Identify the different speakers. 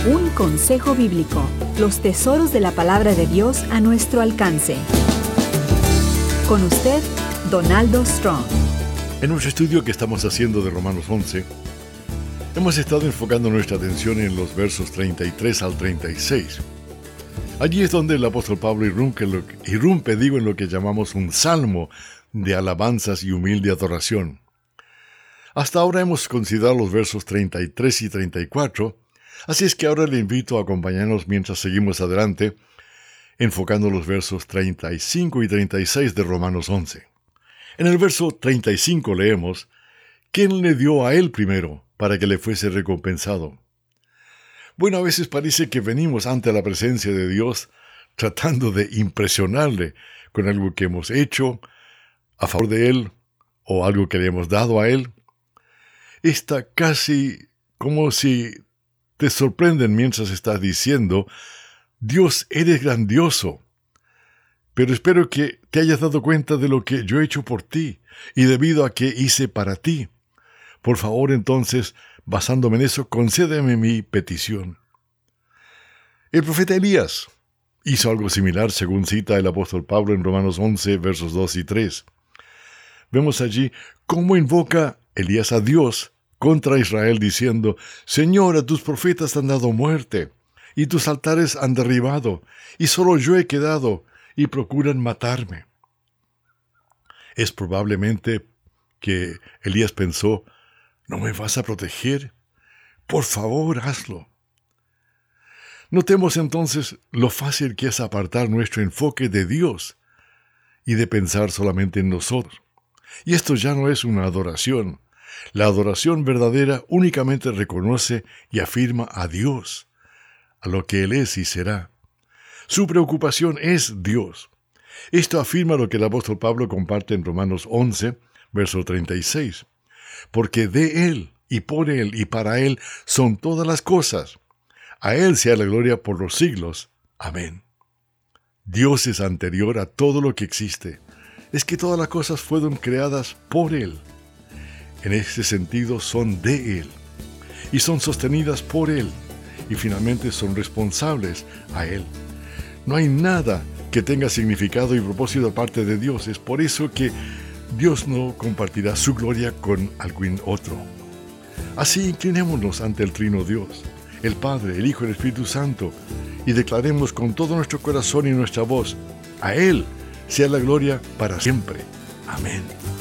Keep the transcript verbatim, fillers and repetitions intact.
Speaker 1: Un consejo bíblico. Los tesoros de la palabra de Dios a nuestro alcance. Con usted, Donaldo Strong.
Speaker 2: En nuestro estudio que estamos haciendo de Romanos once, hemos estado enfocando nuestra atención en los versos treinta y tres al treinta y seis. Allí es donde el apóstol Pablo irrumpe, lo, irrumpe digo, en lo que llamamos un salmo de alabanzas y humilde adoración. Hasta ahora hemos considerado los versos treinta y tres y treinta y cuatro, así es que ahora le invito a acompañarnos mientras seguimos adelante, enfocando los versos treinta y cinco y treinta y seis de Romanos once. En el verso treinta y cinco leemos: ¿Quién le dio a él primero para que le fuese recompensado? Bueno, a veces parece que venimos ante la presencia de Dios tratando de impresionarle con algo que hemos hecho a favor de Él o algo que le hemos dado a Él. Está casi como si te sorprenden mientras estás diciendo: Dios, eres grandioso, pero espero que te hayas dado cuenta de lo que yo he hecho por ti y debido a que hice para ti. Por favor, entonces, basándome en eso, concédeme mi petición. El profeta Elías hizo algo similar, según cita el apóstol Pablo en Romanos once, versos dos y tres. Vemos allí cómo invoca Elías a Dios contra Israel, diciendo: Señor, a tus profetas han dado muerte, y tus altares han derribado, y solo yo he quedado, y procuran matarme. Es probablemente que Elías pensó: ¿no me vas a proteger? Por favor, hazlo. Notemos entonces lo fácil que es apartar nuestro enfoque de Dios y de pensar solamente en nosotros. Y esto ya no es una adoración. La adoración verdadera únicamente reconoce y afirma a Dios, a lo que Él es y será. Su preocupación es Dios. Esto afirma lo que el apóstol Pablo comparte en Romanos once, verso treinta y seis. Porque de Él, y por Él, y para Él son todas las cosas. A Él sea la gloria por los siglos. Amén. Dios es anterior a todo lo que existe. Es que todas las cosas fueron creadas por Él. En ese sentido son de Él. Y son sostenidas por Él. Y finalmente son responsables a Él. No hay nada que tenga significado y propósito aparte de Dios. Es por eso que Dios no compartirá su gloria con algún otro. Así inclinémonos ante el Trino Dios, el Padre, el Hijo y el Espíritu Santo, y declaremos con todo nuestro corazón y nuestra voz: a Él sea la gloria para siempre. Amén.